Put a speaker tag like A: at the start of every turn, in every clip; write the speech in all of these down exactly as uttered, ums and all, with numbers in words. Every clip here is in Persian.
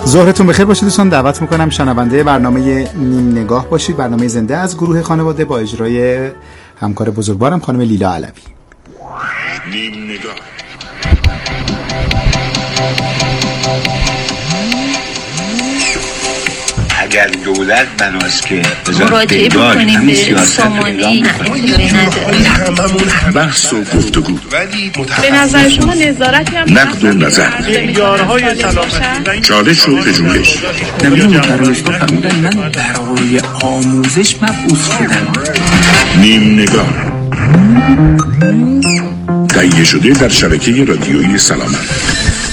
A: ظهرتون بخیر باشه دوستان. دعوت میکنم شنونده برنامه نیم نگاه باشید، برنامه زنده از گروه خانواده با اجرای همکار بزرگوارم خانم لیلا علوی.
B: نیم نگاه.
C: اگر دولت بناست که
D: مراجعه بکنیم به سامانی
B: هممون بحث و گفتگو، ولی
D: به نظر شما نظارتی هم
B: نقد و نظر،
E: معیارهای سلامتی،
B: چالش و پژوهش.
F: نمیدونم پرایشگاه فرمودن من برای آموزش مبعوث شدم.
B: نیم نگاه تهیه شده در شبکه رادیویی سلامت.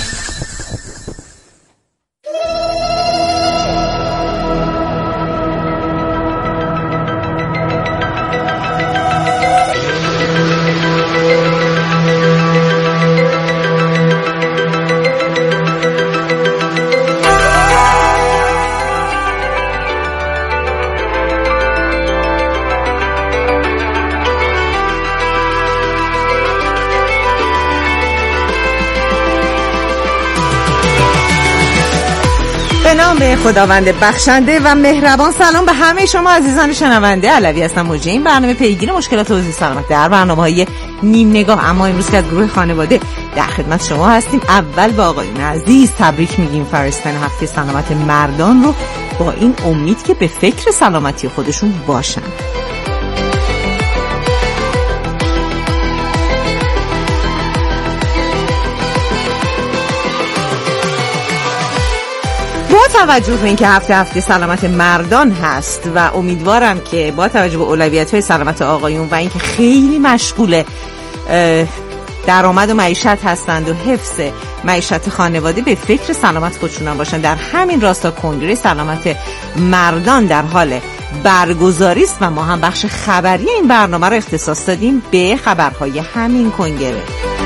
G: به خداوند بخشنده و مهربان. سلام به همه شما عزیزان شنونده. علوی هستم، موجه این برنامه پیگیر مشکلات حوزه سلامت در برنامه‌های نیم نگاه. اما امروز که از گروه خانواده در خدمت شما هستیم. اول با آقایون عزیز تبریک میگیم فرستن هفته سلامت مردان رو، با این امید که به فکر سلامتی خودشون باشن. توجه به اینکه هفته هفته سلامت مردان هست و امیدوارم که با توجه به اولویت‌های سلامت آقایون و اینکه خیلی مشغول درآمد و معیشت هستند و حفظ معیشت خانواده، به فکر سلامت خودشون باشن. در همین راستا کنگره سلامت مردان در حال برگزاری است و ما هم بخش خبری این برنامه رو اختصاص دادیم به خبرهای همین کنگره.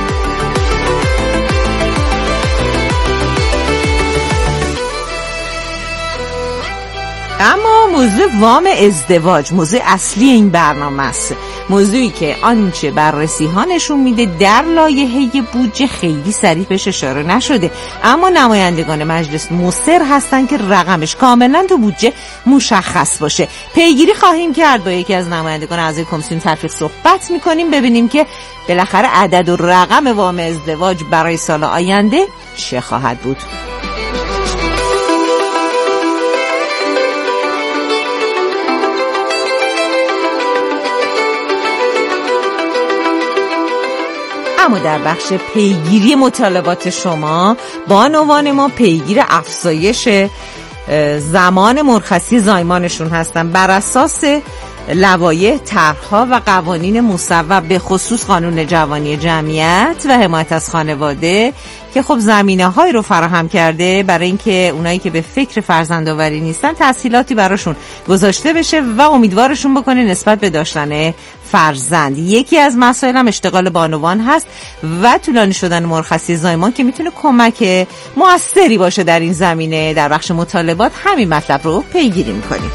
G: اما موضوع وام ازدواج موضوع اصلی این برنامه است، موضوعی که آنچه بررسی ها نشون میده در لایحه بودجه خیلی صریح بهش اشاره نشده، اما نمایندگان مجلس مصر هستن که رقمش کاملا تو بودجه مشخص باشه. پیگیری خواهیم کرد با یکی از نمایندگان اعضای کمیسیون تلفیق صحبت میکنیم، ببینیم که بالاخره عدد و رقم وام ازدواج برای سال آینده چه خواهد بود. اما در بخش پیگیری مطالبات شما با عنوان ما پیگیر افزایش زمان مرخصی زایمانشون هستن بر اساس لوایح، طرح‌ها و قوانین مصوب به خصوص قانون جوانی جمعیت و حمایت از خانواده که خب زمینه‌هایی رو فراهم کرده برای اینکه اونایی که به فکر فرزندآوری نیستن تسهیلاتی براشون گذاشته بشه و امیدوارشون بکنه نسبت به داشتن فرزند. یکی از مسائل هم اشتغال بانوان هست و طولانی شدن مرخصی زایمان که میتونه کمک موثری باشه در این زمینه. در بخش مطالبات همین مطلب رو پیگیری می‌کنیم.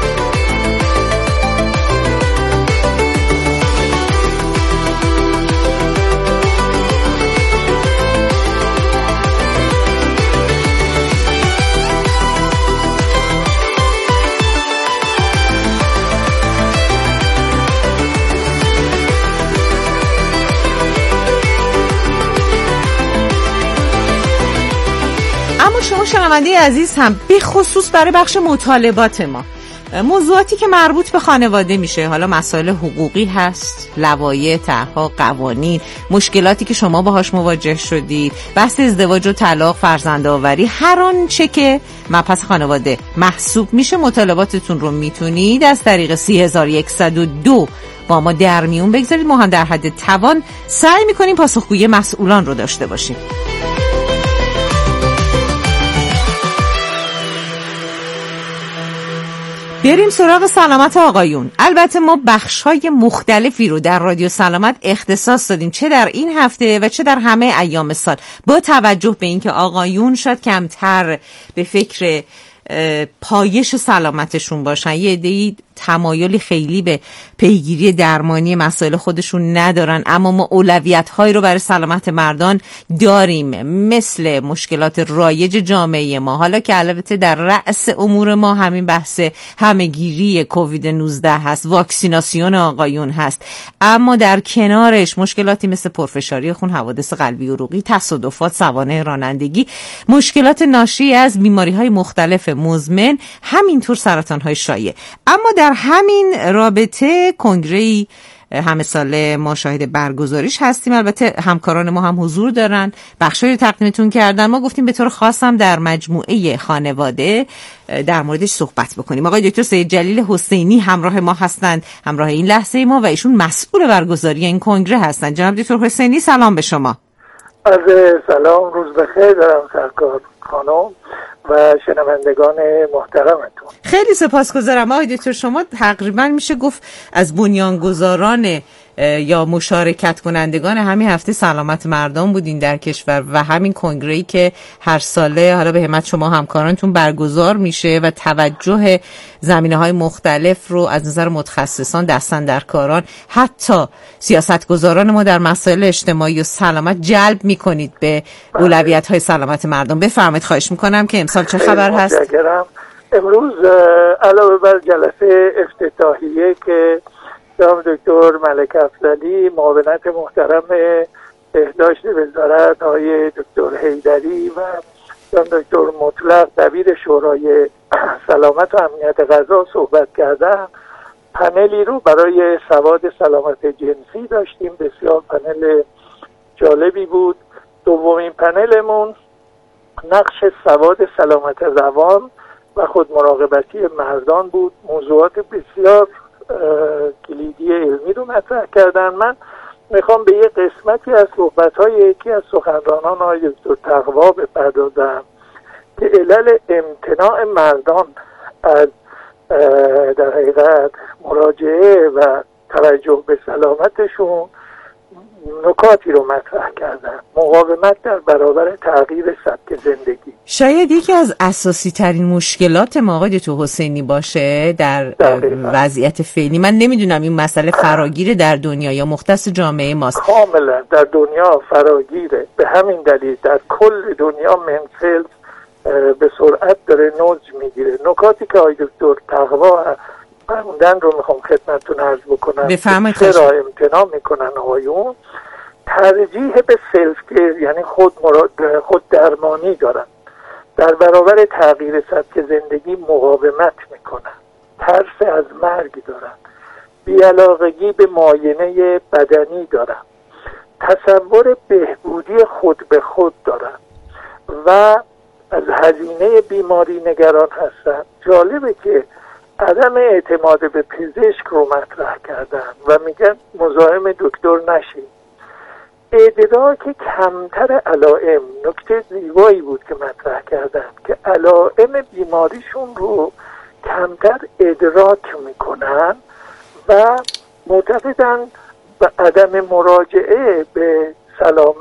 G: شما شنونده عزیز هم به خصوص برای بخش مطالبات ما موضوعاتی که مربوط به خانواده میشه، حالا مسائل حقوقی هست، لوایح، طرح‌ها، قوانین، مشکلاتی که شما باهاش مواجه شدید، بحث ازدواج و طلاق، فرزندآوری، هر آنچه که مبحث خانواده محسوب میشه، مطالباتتون رو میتونید از طریق سه هزار و صد و دو با ما در میون بگذارید. ما هم در حد توان سعی میکنیم پاسخگویی مسئولان رو داشته باشیم. بریم سراغ سلامت آقایون. البته ما بخش‌های مختلفی رو در رادیو سلامت اختصاص دادیم، چه در این هفته و چه در همه ایام سال، با توجه به اینکه آقایون شاید کمتر به فکر پایش سلامتشون باشن. یه عده‌ای تمایلی خیلی به پیگیری درمانی مسائل خودشون ندارن، اما ما اولویت‌هایی رو برای سلامت مردان داریم، مثل مشکلات رایج جامعه ما، حالا که البته در رأس امور ما همین بحث همه‌گیری کووید نوزده هست، واکسیناسیون آقایون هست، اما در کنارش مشکلاتی مثل پرفشاری خون، حوادث قلبی عروقی، تصادفات، سوانح رانندگی، مشکلات ناشی از بیماری‌های مختلف مزمن، همینطور سرطان‌های شایع. اما در همین رابطه کنگره‌ای همه ساله ما شاهد برگزاریش هستیم، البته همکاران ما هم حضور دارن، بخشایی رو تقدیمتون کردن. ما گفتیم به طور خاص هم در مجموعه خانواده در موردش صحبت بکنیم. آقای دکتر سید جلیل حسینی همراه ما هستند، همراه این لحظه ما، و ایشون مسئول برگزاری این کنگره هستند. جناب دکتر حسینی سلام به شما.
H: از سلام، روز بخیر دارم سرکار خانم و شنوندگان محترمتون.
G: خیلی سپاسگزارم آقای دکتر، شما تقریبا میشه گفت از بنیانگذاران یا مشارکت کنندگان همین هفته سلامت مردان بودین در کشور و همین کنگره‌ای که هر ساله حالا به همت شما همکارانتون برگزار میشه و توجه زمینه‌های مختلف رو از نظر متخصصان، دستاندرکاران، حتی سیاستگزاران ما در مسائل اجتماعی و سلامت جلب میکنید به اولویت‌های سلامت مردم. بفرمایید، خواهش میکنم که امسال چه خبر هست؟
H: متشکرم. امروز علاوه بر جلسه افتتاحیه که جناب دکتر ملک افضلی، معاونت محترم بهداشت وزارت آقای دکتر حیدری و جناب دکتر مطلق دبیر شورای سلامت و امنیت غذا صحبت کردن، پنلی رو برای سواد سلامت جنسی داشتیم. بسیار پنل جالبی بود. دومین پنلمون نقش سواد سلامت روان و خود مراقبتی مردان بود. موضوعات بسیار کلیدی علمی رو مطرح کردن. من میخوام به یه قسمتی از صحبت‌های یکی از سخنرانان آقای دکتر تقوا بپردازم که علل امتناع مردان از در حقیقت مراجعه و توجه به سلامتشون نکاتی رو مطرح کردن. مقاومت در برابر تغییر سبک زندگی
G: شاید یکی از اساسی ترین مشکلات ما آقای دکتر حسینی باشه در دقیقا. وضعیت فعلی. من نمیدونم این مسئله فراگیره در دنیا یا مختص جامعه ماست.
H: کاملا در دنیا فراگیره. به همین دلیل در کل دنیا منسل به سرعت داره نوج میگیره. نکاتی که آقای دکتر تقوا فرمودن رو میخوام خدمتتون عرض بکنم.
G: بفرمایید.
H: چرا امتناع میکنن آقایون؟ ترجیح به سلف کیر، یعنی خود مراد خود درمانی دارن. در برابر تغییر سبک زندگی مقاومت میکنن. ترس از مرگ دارن. بی‌علاقگی به معاینه بدنی دارن. تصور بهبودی خود به خود دارن و از هزینه بیماری نگران هستن. جالبه که عدم اعتماد به پزشک رو مطرح کردن و میگن مزاحم دکتر نشید. ادراک کمتر علائم، نکته زیبایی بود که مطرح کردن که علائم بیماریشون رو کمتر ادراک میکنن و معتقدن به عدم مراجعه به سلام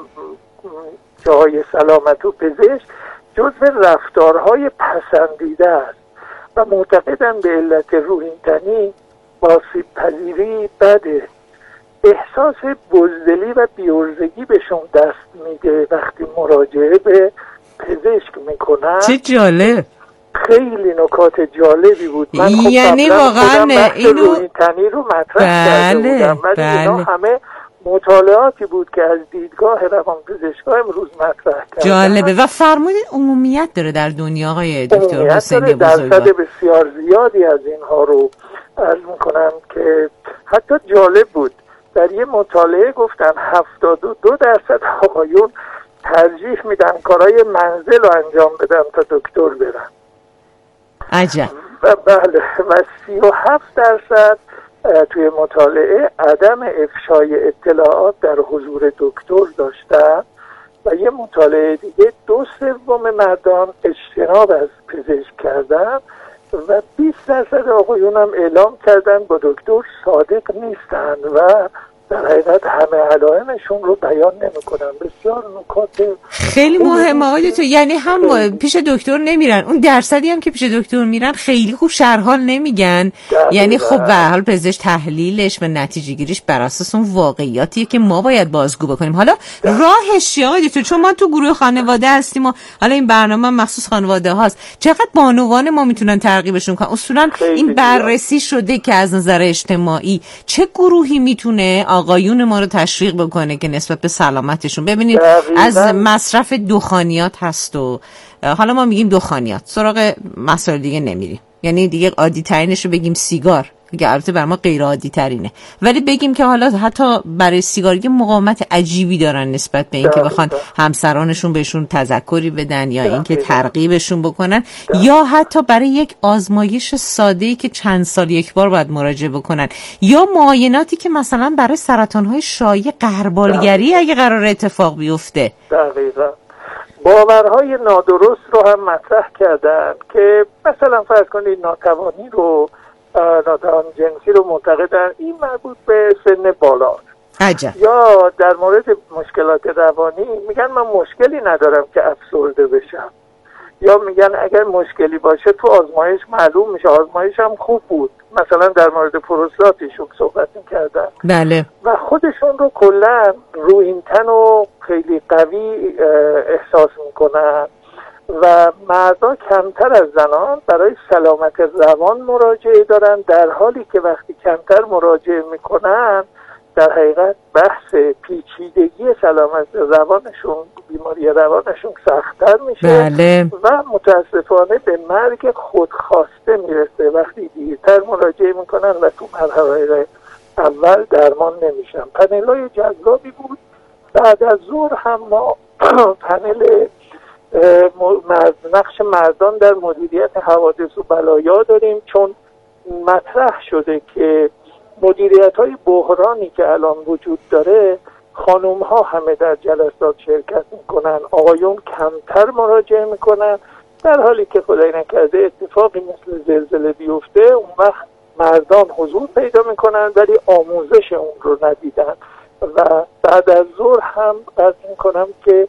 H: جای سلامت و پزشک جزو رفتارهای پسندیده است و معتقدن به علت روحینتنی آسیب پذیری بده. احساس بزدلی و بی‌عرضگی بهشون دست میده وقتی مراجعه به پزشک میکنن.
G: چه جالب.
H: خیلی نکات جالبی بود. من خب
G: یعنی واقعا
H: اینو روحینتنی رو مطرح کرده بودم ولی اینا همه مطالعاتی بود که از دیدگاه روانپزشکا امروز مطرح کردن.
G: جالبه. و فرمودین عمومیت داره در دنیا آقای دکتر حسینی بزرگوار.
H: درصد بسیار زیادی از اینها رو عرض میکنم که حتی جالب بود. در یه مطالعه گفتن هفتاد و دو درصد آقایون ترجیح میدن کارهای منزل رو انجام بدن تا دکتر برن.
G: عجب.
H: و بله و سی و هفت درصد توی مطالعه عدم افشای اطلاعات در حضور دکتر داشتن و یه مطالعه دیگه دو سوم مردان اجتناب از پزشک کردن و بیست درصد آقایون هم اعلام کردن با دکتر صادق نیستن و در حقیقت همه علائمشون رو بیان نمیکنن. بسیار نکات
G: خیلی مهمه آقای دکتر. یعنی هم پیش دکتر نمیرن، اون درصدی هم که پیش دکتر میرن خیلی خوب شرح حال نمیگن. یعنی خب به هر حال پزشک تحلیلش و نتیجه گیریش بر اساس اون واقعیاتیه که ما باید بازگو بکنیم. حالا راهش چیه آقای دکتر؟ چون ما تو گروه خانواده هستیم و حالا این برنامه مخصوص خانواده هاست، چقدر بانوان ما میتونن ترغیبشون کنن؟ اصولا این بررسی شده که از نظر اجتماعی چه گروهی میتونه آقایون ما رو تشویق بکنه که نسبت به سلامتشون؟ ببینید از مصرف دخانیات هست و حالا ما میگیم دخانیات، سراغ مسائل دیگه نمیریم. یعنی دیگه عادی ترینش رو بگیم سیگار، که البته بر ما غیر عادی ترینه، ولی بگیم که حالا حتی برای سیگار یه مقاومت عجیبی دارن نسبت به این که بخوان همسرانشون بهشون تذکری بدن یا اینکه ترغیبشون بکنن، یا حتی برای یک آزمایش ساده‌ای که چند سال یک بار باید مراجعه بکنن، یا معایناتی که مثلا برای سرطان‌های شایع غربالگری اگه قرار اتفاق بیفته.
H: دقیقاً. باورهای نادرست رو هم مطرح کردن که مثلا فرض کنید ناتوانی رو ناتوان جنسی رو معتقدن این مربوط به سن بالا.
G: عجب.
H: یا در مورد مشکلات روانی میگن من مشکلی ندارم که افسرده بشم، یا میگن اگر مشکلی باشه تو آزمایش معلوم میشه، آزمایش هم خوب بود. مثلا در مورد پروستاتشون صحبت میکردن.
G: بله.
H: و خودشون رو کلا روینتن و خیلی قوی احساس میکنن و مردا کمتر از زنان برای سلامت روان مراجعه دارن، در حالی که وقتی کمتر مراجعه میکنن در حقیقت بحث پیچیدگی سلامت روانشون، بیماری روانشون سخت‌تر میشه.
G: بله.
H: و متاسفانه به مرگ خودخواسته میرسه وقتی دیرتر مراجعه میکنن و تو مرحله اول درمان نمیشن. پنل‌های جذابی بود. بعد از ظهر هم ما پنل نقش مردان در مدیریت حوادث و بلایا داریم، چون مطرح شده که مدیریت های بحرانی که الان وجود داره خانوم ها همه در جلسات شرکت میکنن، آقایون کمتر مراجعه میکنن، در حالی که خدای نکرده اتفاقی مثل زلزله بیفته اون وقت مردان حضور پیدا میکنن ولی آموزش اون رو ندیدن. و بعد از ظهر هم عرض میکنم که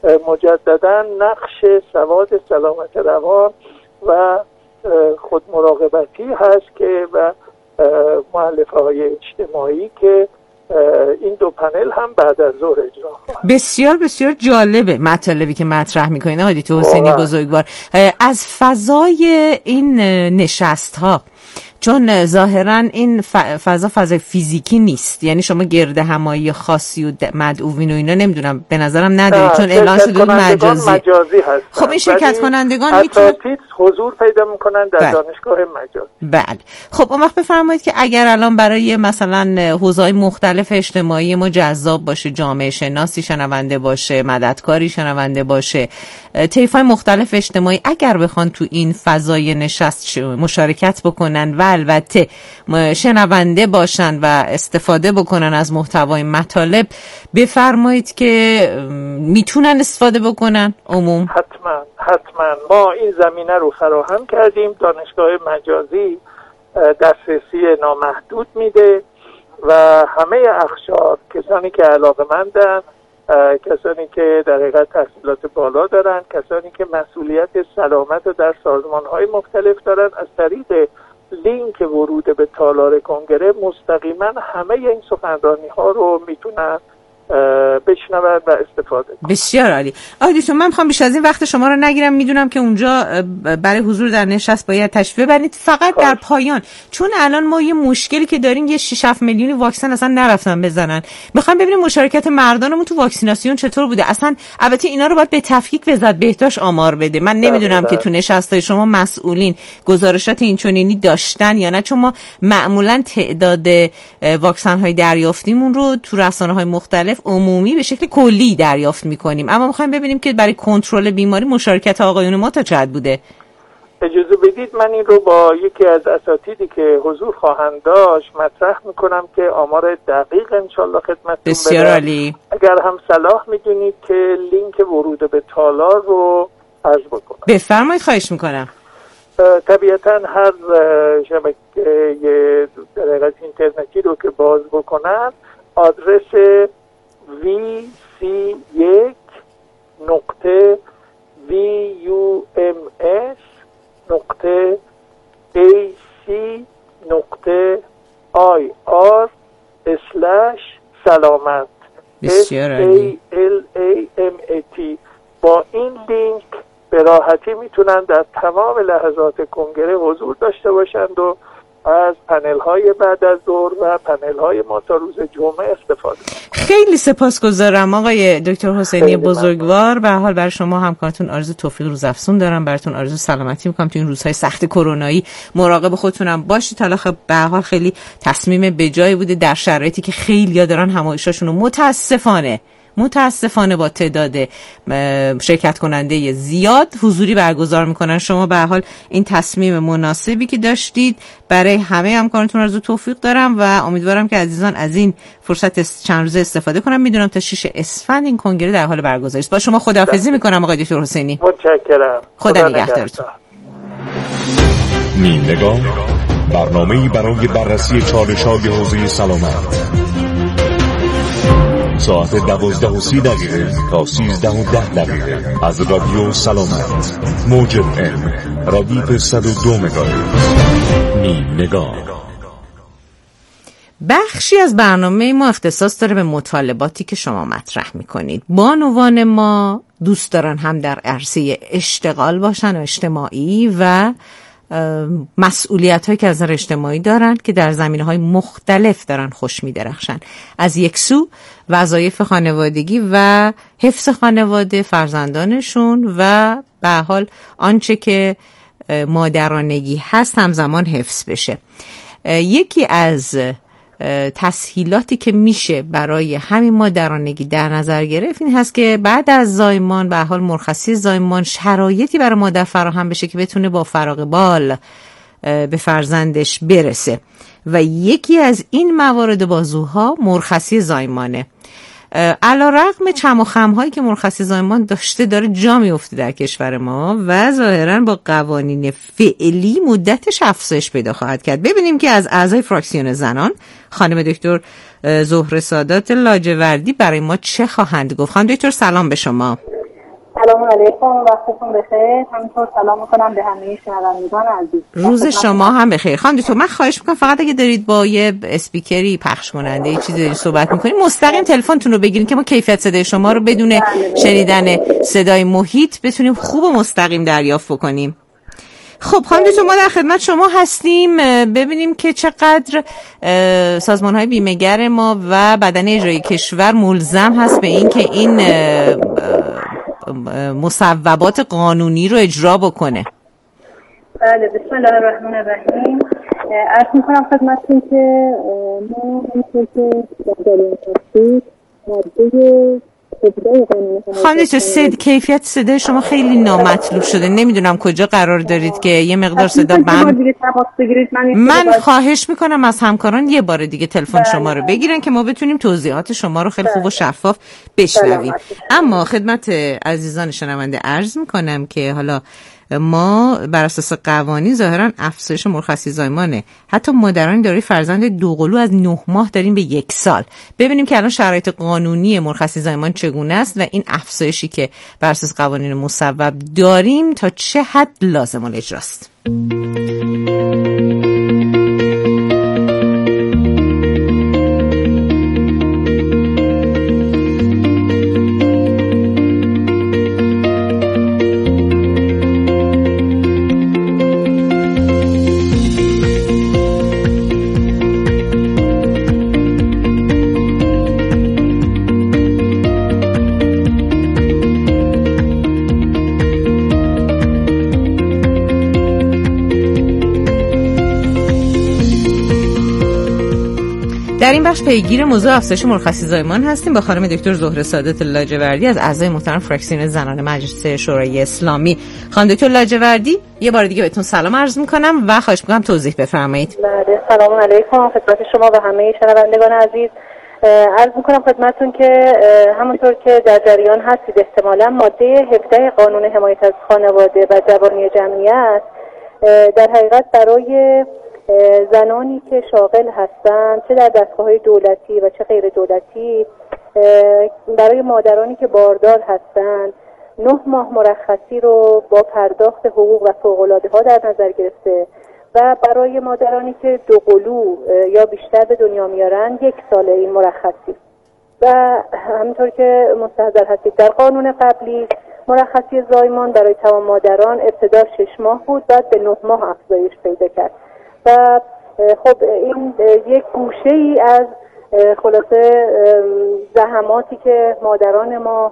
H: مجددا نقش سواد سلامت روان و خود مراقبتی هست که و مؤلفه های اجتماعی که این دو پنل هم بعد از ظهر اجرا خواهد.
G: بسیار بسیار جالبه مطالبی که مطرح میکنین آقای دکتر حسینی بزرگوار. از فضای این نشست ها، چون ظاهرا این فضا فضای فیزیکی نیست، یعنی شما گرد همایی خاصی و مدعوین و اینا نمیدونم به نظرم ندارید، چون اعلان شده مجازی.
H: مجازی هست.
G: خب این شرکت کنندگان میتونن
H: حضور پیدا میکنن در بله. دانشگاه مجازی.
G: بله. خب اون وقت بفرمایید که اگر الان برای مثلا حوزه‌های مختلف اجتماعی ما جذاب باشه، جامعه شناسی شنونده باشه، مددکاری شنونده باشه، طیف‌های مختلف اجتماعی اگر بخوان تو این فضای نشست مشارکت بکنن و البته شنونده باشن و استفاده بکنن از محتوای مطالب، بفرمایید که میتونن استفاده بکنن عموم؟
H: حتما حتما ما این زمینه رو فراهم کردیم. دانشگاه مجازی دسترسی نامحدود میده و همه اقشار، کسانی که علاقه‌مندن، کسانی که در حقیقت تحصیلات بالا دارن، کسانی که مسئولیت سلامت رو در سازمان‌های مختلف دارن، از طریق لینک ورود به تالار کنگره مستقیما همه این سخنرانی‌ها رو میتونن بشنوند و استفاده کنند.
G: بسیار عالی. آقای دکتر من میخوام بیش از این وقت شما رو نگیرم، میدونم که اونجا برای حضور در نشست باید تشریف ببرید. فقط در پایان، چون الان ما یه مشکلی که داریم، یه شش هفت میلیونی واکسن اصلا نرفتن بزنن، میخوام ببینیم مشارکت مردانمون تو واکسیناسیون چطور بوده. اصلا البته اینا رو باید به تفکیک وزارت بهداشت آمار بده. من نمیدونم که تو نشستای شما مسئولین گزارشات اینچنینی داشتن یا نه، چون ما معمولا تعداد واکسن های دریافتیمون رو تو رسانه‌های مختلف عمومی به شکل کلی دریافت میکنیم، اما میخوایم ببینیم که برای کنترل بیماری مشارکت آقایون ما تا چقدر بوده.
H: اجازه بدید من این رو با یکی از اساتیدی که حضور خواهند داشت مطرح میکنم که آمار دقیق انشالله خدمتتون بدم.
G: بسیار عالی.
H: اگر هم صلاح میدونید که لینک ورود به تالار رو عرض بکنم.
G: بفرمایید، خواهش میکنم.
H: طبیعتا هر شبکه در حقیقت اینترنتی رو که باز بکنن آدرس وی سی یک نقطه وی یو ام اس نقطه ای سی نقطه آی آر اسلش سلامت
G: بسیار عالی.
H: اس ای ال ای ام ای تی. با این لینک به راحتی میتونن در تمام لحظات کنگره حضور داشته باشند و از پنل های بعد از ظهر و پنل های ما تا روز جمعه استفاده کنند.
G: خیلی سپاسگزارم آقای دکتر حسینی بزرگوار. به هر حال برای شما همکارتون آرزو توفیق روزافزون دارم، براتون آرزو سلامتی میکنم تو این روزهای سخت کرونایی. مراقب خودتونم باشید. حالا خب به هر حال خیلی تصمیم بجایی بوده در شرایطی که خیلی‌ها دارن همایشاشون رو متاسفانه متاسفانه با تعداد شرکت کننده زیاد حضوری برگزار میکنن. شما به هر حال این تصمیم مناسبی که داشتید برای همه همکارانتون آرزو توفیق دارم و امیدوارم که عزیزان از این فرصت چند روزه استفاده کنم. میدونم تا شش اسفند این کنگره در حال برگزاری است. با شما خداحافظی میکنم آقای دکتر حسینی.
H: متشکرم.
G: خدا نگهدارتون.
B: نیم نگاه، برنامه‌ای برای بررسی چالش‌های حوزه سلامت. ساعت دوازده و سی دقیقه تا سیزده و ده دقیقه از رادیو سلامت، موج ام رادیو صد و دو مگاهرتز. نیم نگاه.
G: بخشی از برنامه ما اختصاص داره به مطالباتی که شما مطرح میکنید. بانوان ما دوست دارن هم در عرصه اشتغال باشن و اجتماعی و مسئولیت هایی که از نظر اجتماعی دارن که در زمینه های مختلف دارن خوش می درخشن. از یک سو وظایف خانوادگی و حفظ خانواده فرزندانشون و به حال آنچه که مادرانگی هست همزمان حفظ بشه. یکی از تسهیلاتی که میشه برای همین مادرانگی در نظر گرفت این هست که بعد از زایمان به حال مرخصی زایمان شرایطی برای مادر فراهم بشه که بتونه با فراغ بال به فرزندش برسه و یکی از این موارد بازوها مرخصی زایمانه. علیرغم چم و خم‌هایی که مرخصی زایمان داشته داره جا میفته در کشور ما و ظاهراً با قوانین فعلی مدتش افزایش پیدا خواهد کرد. ببینیم که از اعضای فراکسیون زنان خانم دکتر زهره سادات لاجوردی برای ما چه خواهند گفت. خانم دکتر سلام به شما.
I: سلام علیکم، وقتتون بخیر. همینطور سلام میکنم به همه شنوندگان عزیز.
G: روز شما هم بخیر. خانم دکتر من خواهش میکنم فقط اگه دارید با یه اسپیکری پخش کننده یه چیزی دارید صحبت میکنید مستقیم تلفنتون رو بگیرید که ما کیفیت صدای شما رو بدون شنیدن صدای محیط بتونیم خوب و مستقیم دریافت بکنیم. خب خانم دکتر ما در خدمت شما هستیم. ببینیم که چقدر سازمان‌های بیمه‌گر ما و بدن اجرایی کشور ملزم هست به این که این مصوبات قانونی رو اجرا بکنه.
I: بله، بسم الله الرحمن الرحیم. عرض می‌کنم خدمتتون که ما همونطور که در جریان هستید ماده
G: خانم دکتر صد کیفیت صدای شما خیلی نامطلوب شده. نمیدونم کجا قرار دارید که یه مقدار صدا بند. من خواهش میکنم از همکاران یه بار دیگه تلفن شما رو بگیرن که ما بتونیم توضیحات شما رو خیلی خوب و شفاف بشنویم. اما خدمت عزیزان شنونده عرض میکنم که حالا ما بر اساس قوانین ظاهرا افزایش مرخصی زایمانه. حتی مادران دارای فرزند دوقلو از نه ماه داریم به یک سال. ببینیم که الان شرایط قانونی مرخصی زایمان چگونه است و این افزایشی که بر اساس قوانین مصوب داریم تا چه حد لازم الاجراست. در این بخش پیگیر موضوع افزایش مرخصی زایمان هستیم با خانم دکتر زهره سادات لاجوردی از اعضای محترم فراکسیون زنان مجلس شورای اسلامی. خانم دکتر لاجوردی یه بار دیگه بهتون سلام عرض میکنم و خواهش میکنم توضیح بفرمایید.
I: بله، سلام علیکم خدمت شما و همه شنوندگان عزیز. عرض میکنم خدمتتون که همونطور که در جریان هستید احتمالاً ماده هفده قانون حمایت از خانواده و جوانی جمعیت در حقیقت برای زنانی که شاغل هستند چه در دستگاه‌های دولتی و چه غیر دولتی، برای مادرانی که باردار هستند نه ماه مرخصی رو با پرداخت حقوق و فوق‌العاده‌ها در نظر گرفته و برای مادرانی که دو قلو یا بیشتر به دنیا میارن یک سال این مرخصی. و همینطور که مستحضر هستید در قانون قبلی مرخصی زایمان برای تمام مادران ابتدا شش ماه بود، بعد به نه ماه افزایش پیدا کرد و خب این یک گوشه ای از خلاصه زحماتی که مادران ما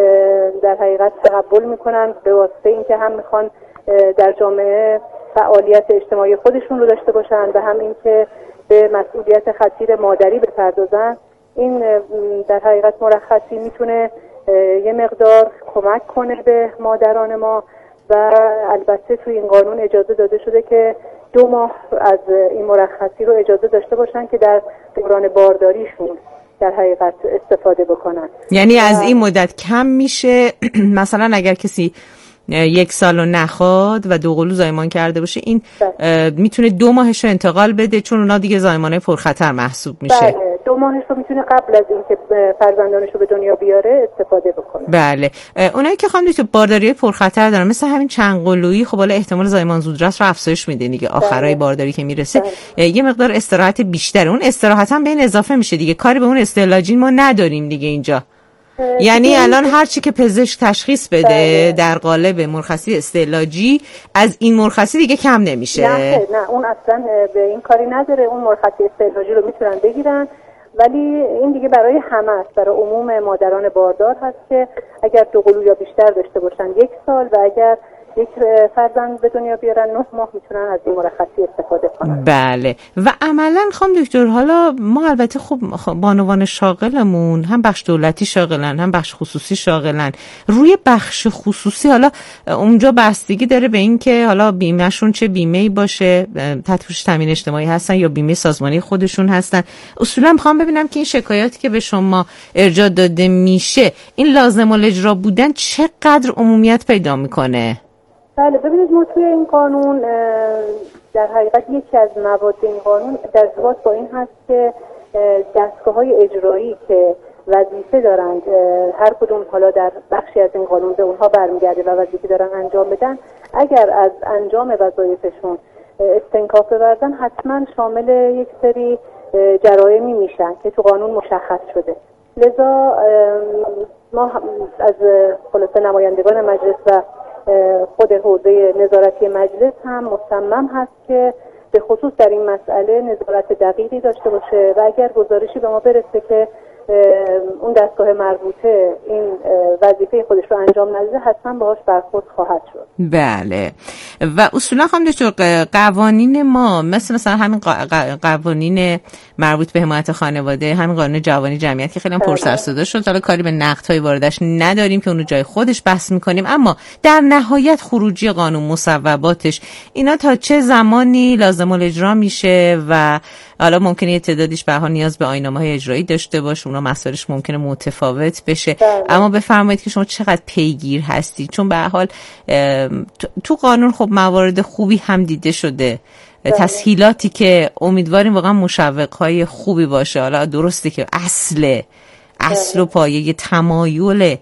I: در حقیقت تقبل میکنن به واسطه اینکه هم میخوان در جامعه فعالیت اجتماعی خودشون رو داشته باشن و هم اینکه به مسئولیت خطیر مادری بپردازن، این در حقیقت مرخصی میتونه یه مقدار کمک کنه به مادران ما و البته توی این قانون اجازه داده شده که دو ماه از این مرخصی رو اجازه داشته باشن که در دوران بارداریشون در حقیقت استفاده بکنن.
G: یعنی از این مدت کم میشه مثلا اگر کسی یک سالو نخواد و دو قلو زایمان کرده باشه این میتونه دو ماهش رو انتقال بده چون اونا دیگه زایمانه پرخطر محسوب میشه.
I: بله دو ماهش رو میتونه قبل از اینکه فرزندانش رو به دنیا بیاره استفاده بکنه.
G: بله اونایی که خواهم تو بارداری پرخطر دارن مثل همین چند قلویی خب حالا احتمال زایمان زودرس رو افزایش میده دیگه آخرای بارداری که میرسه. یه مقدار استراحت بیشتره، اون استراحت هم به این اضافه میشه دیگه، کاری به اون استعلاجین ما نداریم دیگه اینجا. یعنی الان هر چی که پزشک تشخیص بده بله. در قالب مرخصی استعلاجی از این مرخصی دیگه کم نمیشه.
I: نه نه اون اصلا به این کاری نداره، اون مرخصی استعلاجی رو میتونن بگیرن ولی این دیگه برای همه است، برای عموم مادران باردار هست که اگر دو قلو یا بیشتر داشته باشن یک سال و اگر یک فرزند به دنیا بیارن نه ماه میتونن از این مرخصی استفاده کنن.
G: بله و عملا خانم دکتر حالا ما البته خب بانوان شاغلمون هم بخش دولتی شاغلن هم بخش خصوصی شاغلن، روی بخش خصوصی حالا اونجا بستگی داره به این که حالا بیمهشون چه بیمه‌ای باشه، تحت پوشش تامین اجتماعی هستن یا بیمه سازمانی خودشون هستن. اصولا میخوام ببینم که این شکایاتی که به شما ارجاع داده میشه این لازم الاجرا بودن چقدر عمومیت پیدا میکنه؟
I: بله ببینید ما توی این قانون در حقیقت یکی از مواد این قانون در ارتباط با این هست که دستگاه‌های اجرایی که وظیفه دارند هر کدوم حالا در بخشی از این قانون به اونها برمیگرده و وظیفه دارن انجام بدن، اگر از انجام وظایفشون استنکاف ببرن حتما شامل یک سری جرایمی میشن که تو قانون مشخص شده. لذا ما از خلاصه نمایندگان مجلس و خود حوزه نظارتی مجلس هم مصمم هست که به خصوص در این مسئله نظارت دقیقی داشته باشه و اگر گزارشی به ما برسه که اون دستگاه مربوطه این وظیفه خودش رو انجام نداده حتما باهاش برخورد خواهد شد.
G: بله و اصولا خواهم داشت قوانین ما مثل مثلا همین قوانین مربوط به حمایت خانواده، همین قانون جوانی جمعیت که خیلی هم پرسر صدا شد، حالا کاری به نقدهای واردش نداریم که اونو جای خودش بحث میکنیم، اما در نهایت خروجی قانون مصوباتش اینا تا چه زمانی لازم الاجرا میشه و حالا ممکنه یه تعدادیش به حال نیاز به آیین‌نامه‌های اجرایی داشته باشه، اونا مسائلش ممکنه متفاوت بشه. بله. اما بفرمایید که شما چقدر پیگیر هستید، چون به حال تو قانون خب موارد خوبی هم دیده شده، بله. تسهیلاتی که امیدواریم واقعا مشوق‌های خوبی باشه. حالا درسته که اصل اصل و پایه تمایل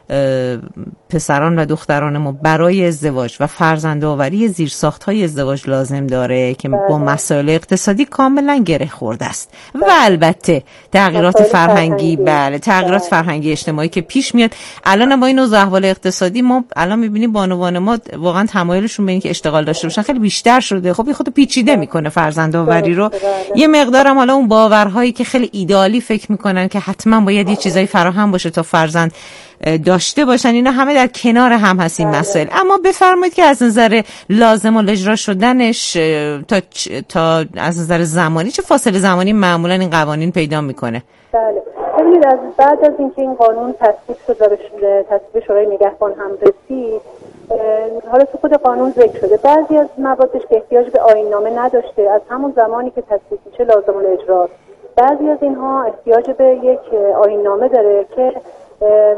G: پسران و دختران ما برای ازدواج و فرزندآوری زیرساخت‌های ازدواج لازم داره که با مسائل اقتصادی کاملا گره خورده است و البته تغییرات فرهنگی، بله تغییرات فرهنگی اجتماعی که پیش میاد. الان با این اوضاع احوال اقتصادی ما الان می‌بینیم بانوان ما واقعا تمایلشون به این که اشتغال داشته باشن خیلی بیشتر شده. خب این خودو پیچیده میکنه فرزندآوری رو. یه مقدارم حالا اون باورهایی که خیلی ایدئالی فکر میکنن که حتما باید یه چیزایی فراهم باشه تا فرزند داشته باشن، اینا همه در کنار هم هست این مسائل. اما بفرمایید که از نظر لازم الاجرا شدنش تا تا از نظر زمانی چه فاصله زمانی معمولا این قوانین پیدا میکنه؟
I: بله ببینید از بعد از اینکه این قانون تصویب شد و به تصویب شورای نگهبان هم رسید، حالا تو خود قانون ذکر شده بعضی از موادش که احتیاج به آیین‌نامه نداشته از همون زمانی که تصویب میشه لازم الاجرا، بعضی از اینها احتیاج به یک آیین‌نامه داره که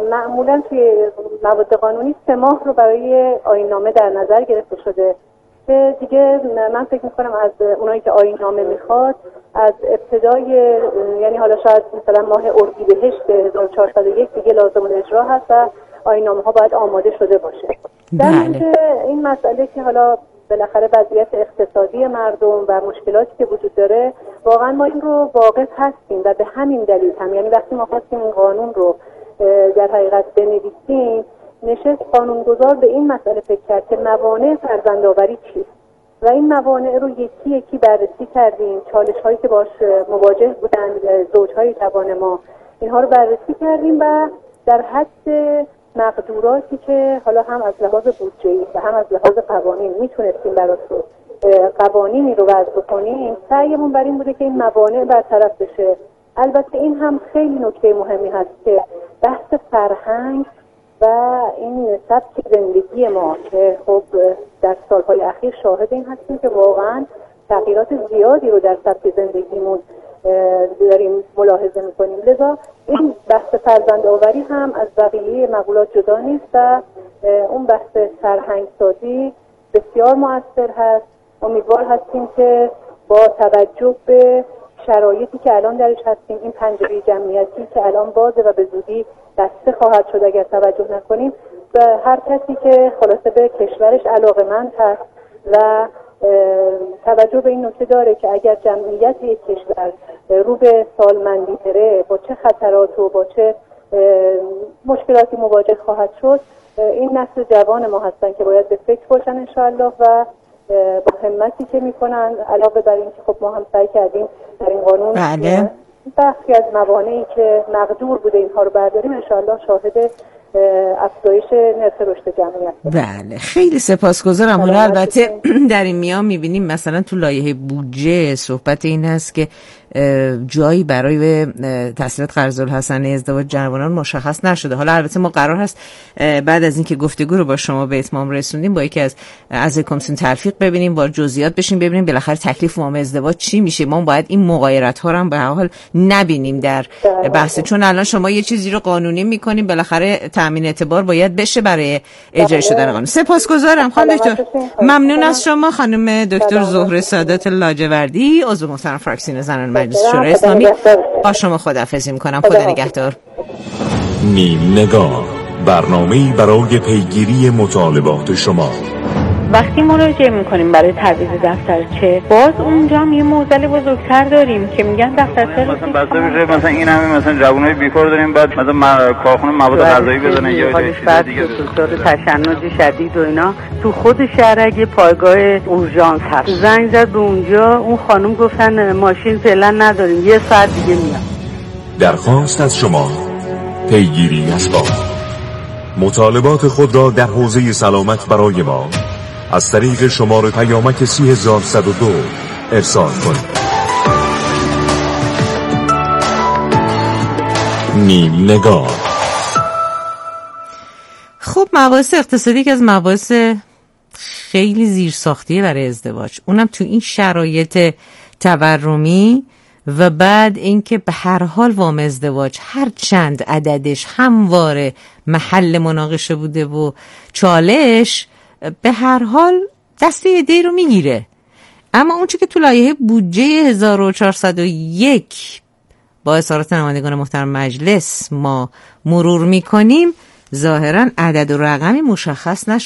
I: معمولا توی مواد قانونی سه ماه رو برای آیین‌نامه در نظر گرفته شده که دیگه من فکر میکنم از اونایی که آیین نامه میخواد از ابتدای یعنی حالا شاید مثلا ماه اردیبهشت هزار و چهارصد و یک دیگه لازم الاجرا هست و آیین نامه ها باید آماده شده باشه. در اینکه این مسئله که حالا بالاخره وضعیت اقتصادی مردم و مشکلاتی که وجود داره واقعا ما این رو واقف هستیم و به همین دلیل هم یعنی وقتی ما خواستیم این قانون رو در حقیقت بنویسیم نشست قانونگذار به این مسئله فکر کرد که موانع فرزندآوری چیست و این موانع رو یکی یکی بررسی کردیم. چالش هایی که باش مواجه بودن زوجهای جوان ما اینها رو بررسی کردیم و در حد مقدوراتی که حالا هم از لحاظ بودجه‌ای و هم از لحاظ قوانین میتونستیم براتون قوانینی رو وضع کنیم سعیمون بر این بوده که این موانع برطرف بشه. البته این هم خیلی نکته مهمی هست که بحث فرهنگ و این سبک زندگی ما که خب در سالهای اخیر شاهد این هستیم که واقعا تغییرات زیادی رو در سبک زندگیمون داریم ملاحظه میکنیم. لذا این بحث فرزند آوری هم از بقیه مقولات جدا نیست و اون بحث فرهنگ سازی بسیار مؤثر هست. امیدوار هستیم که با توجه به شرایطی که الان درش هستیم این پنجره جمعیتی که الان بازه و به زودی بسته خواهد شد اگر توجه نکنیم و هر کسی که خلاصه به کشورش علاقه‌مند هست و توجه به این نکته داره که اگر جمعیت یک کشور رو به سالمندی بره با چه خطرات و با چه مشکلاتی مواجه خواهد شد این نسل جوان ما هستن که باید به فکر باشن انشاءالله و با همتی که میکنن علاوه بر این که خب ما هم سعی کردیم در این قانون
G: بله.
I: بخشی از موانعی که مقدور بوده اینها رو برداریم انشاءالله شاهد افزایش نرخ رشد جمعیت.
G: بله خیلی سپاسگزارم. حالا البته در این میان میبینیم مثلا تو لایحه بودجه صحبت این هست که جایی برای تسهیلات قرض‌الحسنه ازدواج جوانان مشخص نشده. حالا البته ما قرار هست بعد از اینکه گفتگو رو با شما به اتمام رسوندیم با یکی از اعضای کمیسیون تلفیق ببینیم با جزئیات بشیم ببینیم بالاخره تکلیف وام ازدواج چی میشه. ما باید این مغایرت ها رو هم به هر حال نبینیم در بحث، چون الان شما یه چیزی رو قانونی میکنیم بالاخره تامین اعتبار باید بشه برای اجرا شدن قانون. سپاسگزارم خانم دکتر. ممنون از شما خانم دکتر زهره سادات لاجوردی عضو محترم فراکسیون زنان مجلس شورای اسلامی. با شما خداحافظی میکنم. خدا نگهدار.
B: نیم نگاه، برنامه‌ای برای پیگیری مطالبات شما.
D: وقتی مراجعه میکنیم برای تعویض دفترچه باز اونجا هم یه معضل بزرگتر داریم که میگن دفترچه
J: مثلا بسته میشه مثلا این همه مثلا جوانای بیکار داریم بعد مثلا کارخونه مواد غذایی بزنن یا چیز دیگه
K: دچار تشنج شدید و اینا. تو خود شهر اگه پایگاه اورژانس هست زنگ زد به اونجا اون خانم گفتن ماشین فعلا نداریم یه ساعت دیگه میاد.
B: درخواست از شما پیگیری اسباب مطالبات خود را در حوزه سلامت برای ما از طریق شماره پیامک سی هزار و صد و دو ارسال کنید. نیم نگاه.
G: خب مباحث اقتصادی که از مباحث خیلی زیرساختیه برای ازدواج، اونم تو این شرایط تورمی و بعد اینکه به هر حال وام ازدواج هر چند عددش همواره محل مناقشه بوده و چالش به هر حال دسته ایده رو میگیره. اما اون چی که تو لایحه بودجه هزار و چهارصد و یک با اظهارات نمایندگان محترم مجلس ما مرور میکنیم ظاهرا عدد و رقمی مشخص نشد.